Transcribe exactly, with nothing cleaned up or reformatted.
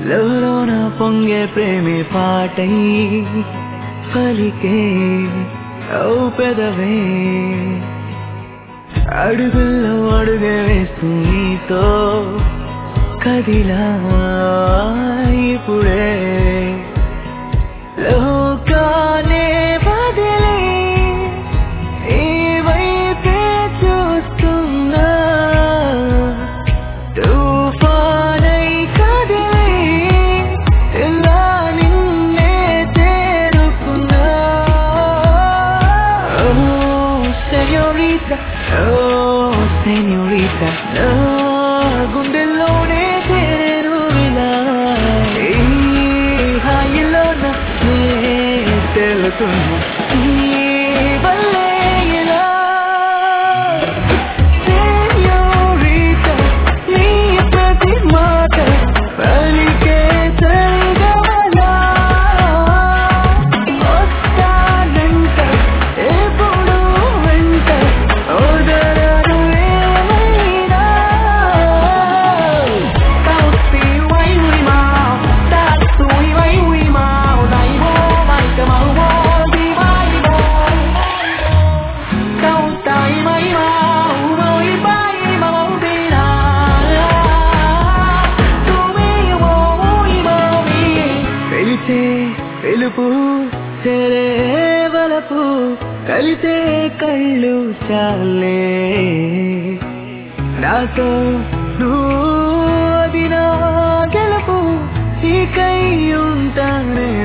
లోలోన పొంగే ప్రేమే పాటై పలికే ఓ పెదవే అడుగుల్లో అడుగే వేస్తూ నీతో కదిలా ఇప్పుడే లోకానే బదిలే ఏవైతే చూస్తున్నా తుఫానై కదిలే ఇలా నిన్నే చేరుకున్నా ఓ సెన్యూరిటా ఓ సెన్యూరిటా నా గుండెల్లోనే చేరేరు ఇలా ఈ హాయిలోన నే తెలుతున్నా నీ వల్లే ఇలా సెన్యూరిటా నీ ప్రతి మాట పలికే సరిగమలా వస్తానంట ఎప్పుడు వెంట ఓదరను ఏమైనా Tausi wai hui mau Tatsui wai hui mau Dai bo mai ka mau bo Di mai bo Tau tai mai mau Mau i bai mau di na Tu mi mo i mo mi Pelite pelupu Chere valapu Kalite kallu chale నాతో నువ్వు అది నా గెలుపు నీకై ఉంటానే